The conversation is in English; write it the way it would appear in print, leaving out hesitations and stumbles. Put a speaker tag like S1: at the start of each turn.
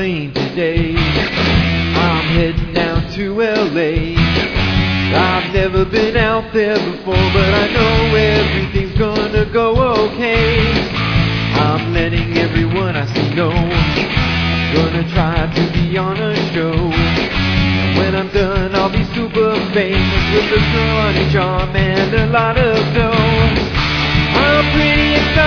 S1: plane today. I'm heading down to LA. I've never been out there before, but I know everything's gonna go okay. I'm letting everyone I see know, gonna try to be on a show. And when I'm done, I'll be super famous with a girl on each arm and a lot of dough. I'm pretty excited